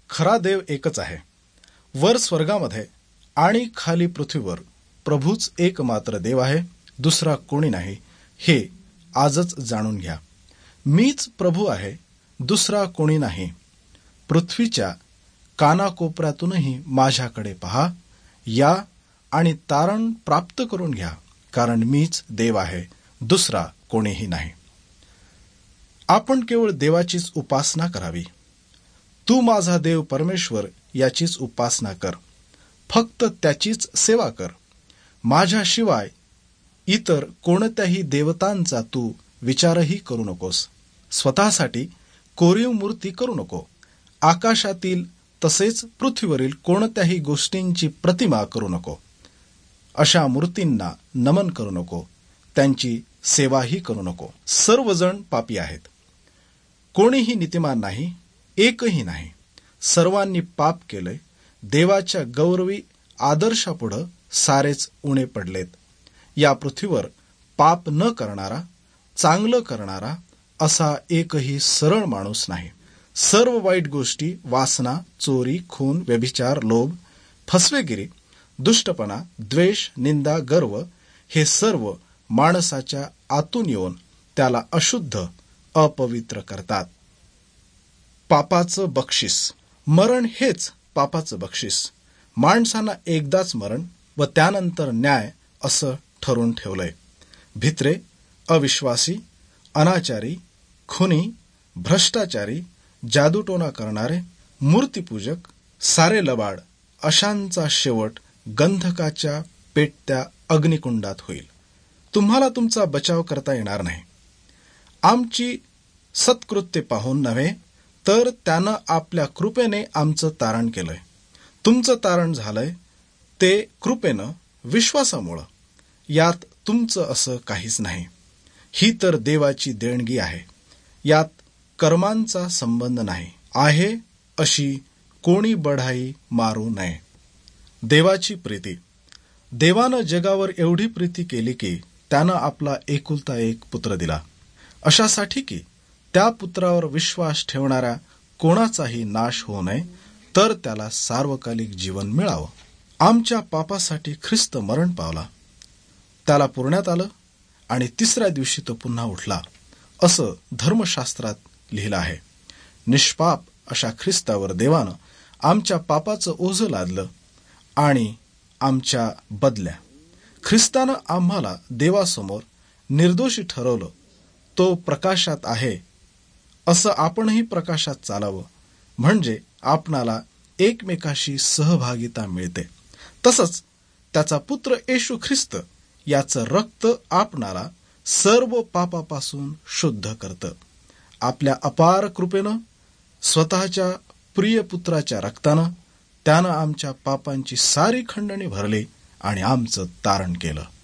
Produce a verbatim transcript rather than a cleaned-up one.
खरा देव एकच आहे. वर स्वर्गामध्ये आणि खाली पृथ्वीवर प्रभूच एकमात्र देव आहे, दुसरा कोणी नाही. हे आजच जाणून घ्या. मीच प्रभू आहे, दुसरा कोणी नाही. पृथ्वीच्या कानाकोपऱ्यातूनही माझ्याकडे पहा. या आणि तारण प्राप्त करून घ्या, कारण मीच देव आहे, दुसरा कोणीही नाही. आपण केवळ देवाचीच उपासना करावी. तू माझा देव परमेश्वर याचीच उपासना कर. फक्त त्याचीच सेवा कर. माझ्याशिवाय इतर कोणत्याही देवतांचा तू विचारही करू नकोस. स्वतःसाठी कोरीव मूर्ती करू नको. आकाशातील तसेच पृथ्वीवरील कोणत्याही गोष्टींची प्रतिमा करू नको. अशा मूर्तींना नमन करू नको. त्यांची सेवाही करू नको. सर्वजण पापी आहेत. कोणीही नीतिमान नाही, एकही नाही. सर्वांनी पाप केलंय. देवाच्या गौरवी आदर्शापुढं सारेच उणे पडलेत. या पृथ्वीवर पाप न करणारा, चांगलं करणारा असा एकही सरळ माणूस नाही. सर्व वाईट गोष्टी, वासना, चोरी, खून, व्यभिचार, लोभ, फसवेगिरी, दुष्टपणा, द्वेष, निंदा, गर्व हे सर्व माणसाच्या आतून येऊन त्याला अशुद्ध, अपवित्र करतात. पापाचं बक्षीस. मरण हेच पापाचं बक्षीस. माणसांना एकदाच मरण व त्यानंतर न्याय असं ठरवून ठेवलंय. भित्रे, अविश्वासी, अनाचारी, खुनी, भ्रष्टाचारी, जादूटोना करणारे, मूर्तीपूजक, सारे लबाड अशांचा शेवट गंधकाच्या पेटत्या अग्निकुंडात होईल. तुम्हाला तुमचा बचाव करता येणार नाही. आमची सत्कृत्ये पाहून नव्हे, तर त्यानं आपल्या कृपेने आमचं तारण केलंय. तुमचं तारण झालंय ते कृपेनं, विश्वासामुळं. यात तुमचं असं काहीच नाही. ही तर देवाची देणगी आहे. यात कर्मांचा संबंध नाही. आहे अशी कोणी बढाई मारू नये. देवाची प्रीती. देवानं जगावर एवढी प्रीती केली की त्यानं आपला एकुलता एक पुत्र दिला, अशासाठी की त्या पुत्रावर विश्वास ठेवणाऱ्या कोणाचाही नाश होऊ नये, तर त्याला सार्वकालिक जीवन मिळावं. आमच्या पापासाठी ख्रिस्त मरण पावला, त्याला पुरण्यात आलं आणि तिसऱ्या दिवशी तो पुन्हा उठला, असं धर्मशास्त्रात लिहिलं आहे. निष्पाप अशा ख्रिस्तावर देवानं आमच्या पापाचं ओझं लादलं आणि आमच्या बदल्या ख्रिस्तानं आम्हाला देवासमोर निर्दोषी ठरवलं. तो प्रकाशात आहे असं आपणही प्रकाशात चालावं, म्हणजे आपणाला एकमेकाशी सहभागिता मिळते. तसंच त्याचा पुत्र येशू ख्रिस्त याचं रक्त आपणाला सर्व पापापासून शुद्ध करतं. आपल्या अपार कृपेनं, स्वतःच्या प्रिय पुत्राच्या रक्तानं त्यानं आमच्या पापांची सारी खंडणी भरली आणि आमचं तारण केलं.